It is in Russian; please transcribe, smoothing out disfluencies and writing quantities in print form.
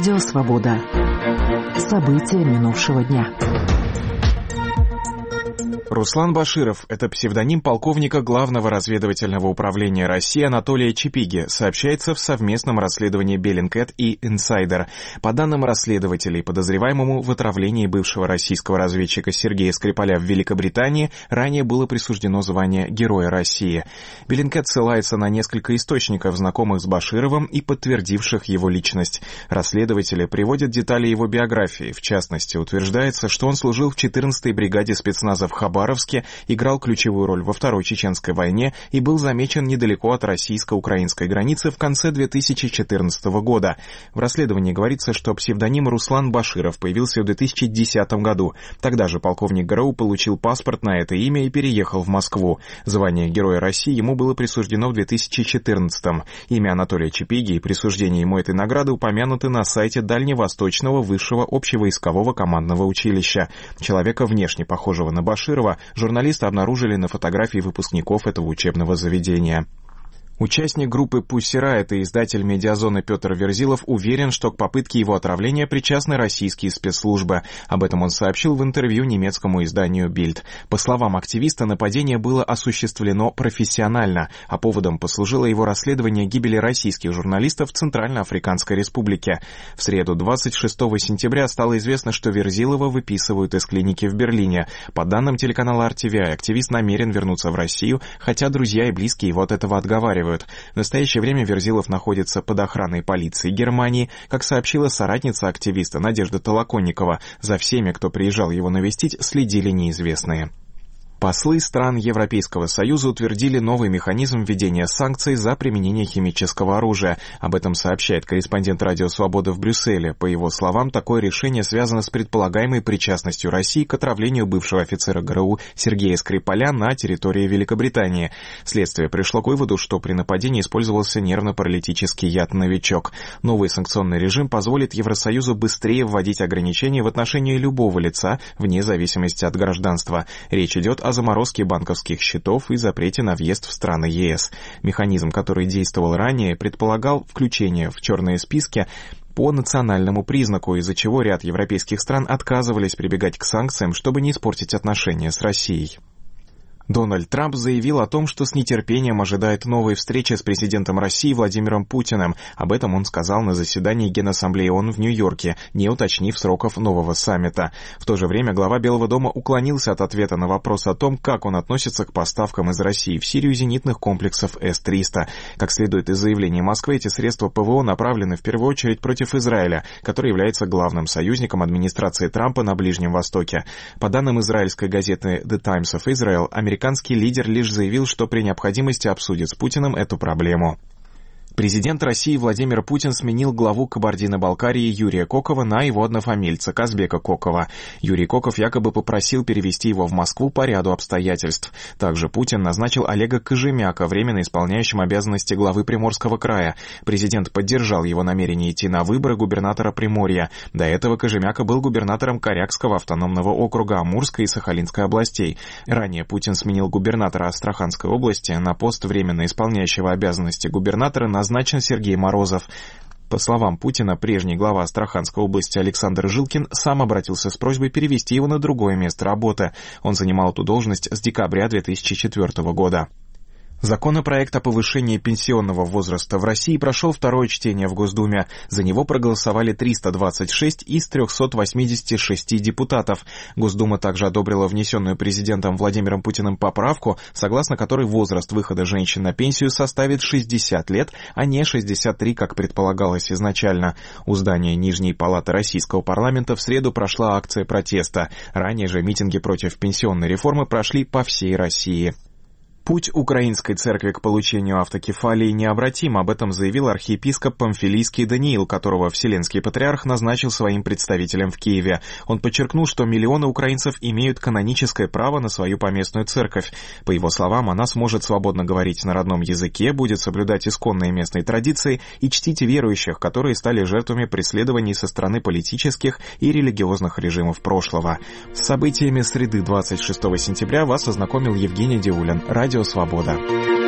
Радио «Свобода». События минувшего дня. Руслан Баширов – это псевдоним полковника Главного разведывательного управления России Анатолия Чапиги, сообщается в совместном расследовании Bellingcat и Insider. По данным расследователей, подозреваемому в отравлении бывшего российского разведчика Сергея Скрипаля в Великобритании ранее было присуждено звание Героя России. Bellingcat ссылается на несколько источников, знакомых с Башировым и подтвердивших его личность. Расследователи приводят детали его биографии. В частности, утверждается, что он служил в 14-й бригаде спецназа в Хабаровске, играл ключевую роль во Второй Чеченской войне и был замечен недалеко от российско-украинской границы в конце 2014 года. В расследовании говорится, что псевдоним Руслан Баширов появился в 2010 году. Тогда же полковник ГРУ получил паспорт на это имя и переехал в Москву. Звание Героя России ему было присуждено в 2014-м. Имя Анатолия Чапиги и присуждение ему этой награды упомянуты на сайте Дальневосточного высшего общевойскового командного училища. Человека, внешне похожего на Баширова, журналисты обнаружили на фотографии выпускников этого учебного заведения. Участник группы Pussy Riot и издатель «Медиазоны» Петр Верзилов уверен, что к попытке его отравления причастны российские спецслужбы. Об этом он сообщил в интервью немецкому изданию Bild. По словам активиста, нападение было осуществлено профессионально, а поводом послужило его расследование гибели российских журналистов в Центральноафриканской Республике. В среду 26 сентября стало известно, что Верзилова выписывают из клиники в Берлине. По данным телеканала RTVI, активист намерен вернуться в Россию, хотя друзья и близкие его от этого отговаривают. В настоящее время Верзилов находится под охраной полиции Германии. Как сообщила соратница активиста Надежда Толоконникова, за всеми, кто приезжал его навестить, следили неизвестные. Послы стран Европейского Союза утвердили новый механизм введения санкций за применение химического оружия. Об этом сообщает корреспондент Радио Свобода в Брюсселе. По его словам, такое решение связано с предполагаемой причастностью России к отравлению бывшего офицера ГРУ Сергея Скрипаля на территории Великобритании. Следствие пришло к выводу, что при нападении использовался нервно-паралитический яд «Новичок». Новый санкционный режим позволит Евросоюзу быстрее вводить ограничения в отношении любого лица, вне зависимости от гражданства. Речь идет о заморозке банковских счетов и запрете на въезд в страны ЕС. Механизм, который действовал ранее, предполагал включение в черные списки по национальному признаку, из-за чего ряд европейских стран отказывались прибегать к санкциям, чтобы не испортить отношения с Россией. Дональд Трамп заявил о том, что с нетерпением ожидает новой встречи с президентом России Владимиром Путиным. Об этом он сказал на заседании Генассамблеи ООН в Нью-Йорке, не уточнив сроков нового саммита. В то же время глава Белого дома уклонился от ответа на вопрос о том, как он относится к поставкам из России в Сирию зенитных комплексов С-300. Как следует из заявления Москвы, эти средства ПВО направлены в первую очередь против Израиля, который является главным союзником администрации Трампа на Ближнем Востоке. По данным израильской газеты The Times of Israel, американский лидер лишь заявил, что при необходимости обсудит с Путиным эту проблему. Президент России Владимир Путин сменил главу Кабардино-Балкарии Юрия Кокова на его однофамильца Казбека Кокова. Юрий Коков якобы попросил перевести его в Москву по ряду обстоятельств. Также Путин назначил Олега Кожемяка временно исполняющим обязанности главы Приморского края. Президент поддержал его намерение идти на выборы губернатора Приморья. До этого Кожемяка был губернатором Корякского автономного округа Амурской и Сахалинской областей. Ранее Путин сменил губернатора Астраханской области. На пост временно исполняющего обязанности губернатора назначен Сергей Морозов. По словам Путина, прежний глава Астраханской области Александр Жилкин сам обратился с просьбой перевести его на другое место работы. Он занимал эту должность с декабря 2004 года. Законопроект о повышении пенсионного возраста в России прошел второе чтение в Госдуме. За него проголосовали 326 из 386 депутатов. Госдума также одобрила внесенную президентом Владимиром Путиным поправку, согласно которой возраст выхода женщин на пенсию составит 60 лет, а не 63, как предполагалось изначально. У здания Нижней палаты Российского парламента в среду прошла акция протеста. Ранее же митинги против пенсионной реформы прошли по всей России. Путь Украинской церкви к получению автокефалии необратим, об этом заявил архиепископ Памфилийский Даниил, которого Вселенский Патриарх назначил своим представителем в Киеве. Он подчеркнул, что миллионы украинцев имеют каноническое право на свою поместную церковь. По его словам, она сможет свободно говорить на родном языке, будет соблюдать исконные местные традиции и чтить верующих, которые стали жертвами преследований со стороны политических и религиозных режимов прошлого. С событиями среды 26 сентября вас ознакомил Евгений Диулин. Радио «Свобода».